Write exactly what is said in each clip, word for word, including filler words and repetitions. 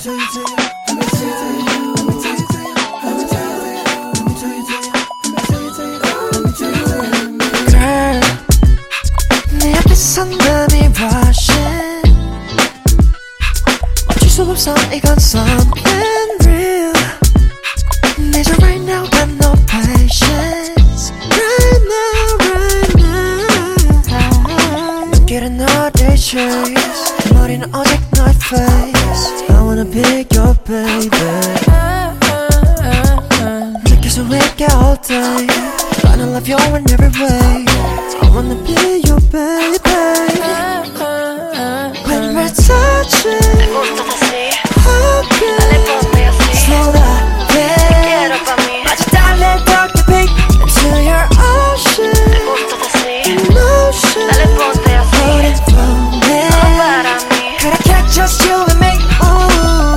tell you, tell you, let me tell you, tell you, let me tell you, tell you, let me tell you, tell you, let me tell you, tell you, let me tell you, tell you, let me tell you, tell you. Girl, 내 앞에서 남이 rushing 멈출 수 없어 이건 something real 내줘 right now got no patience right now right now 눈길은 어디 chase 머리는 오직 너의 face I wanna be your baby 느껴서 있게 all day Gonna love you in every way I wanna be your baby When we're touching hugging slow down babe 아직 달래 더 깊이 into your ocean emotion floating floating 그렇게 just you and me ooh.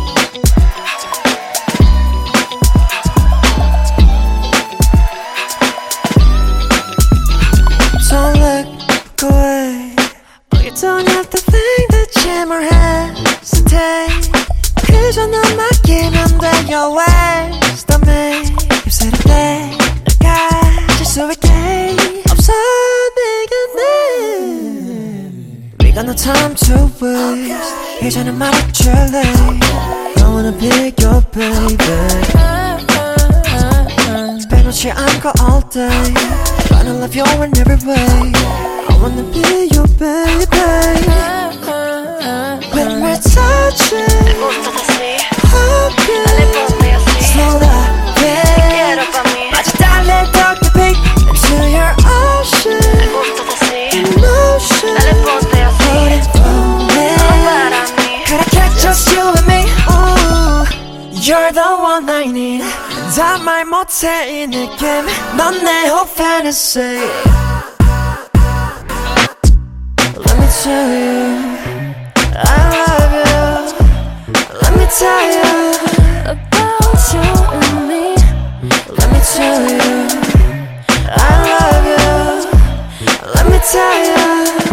Don't look away oh, you don't have to think that you're more hesitate 그저 너 맡기면 돼 your ways 더 매 입술을 떼 널 가질 수 있게 없어 네가 내 We got no time to waste 이제는 말해줄래 I wanna be your baby 빼놓지 않고 all day Gonna love you in every way I wanna be your baby When we're touching hugging slow down babe 아직 달래 더 깊이 into your ocean emotion floating floating 그렇게 just you and me ooh. You're the one I need 다 말 못해 이 느낌 넌 내 whole fantasy Let me tell you I love you Let me tell you about you and me Let me tell you I love you Let me tell you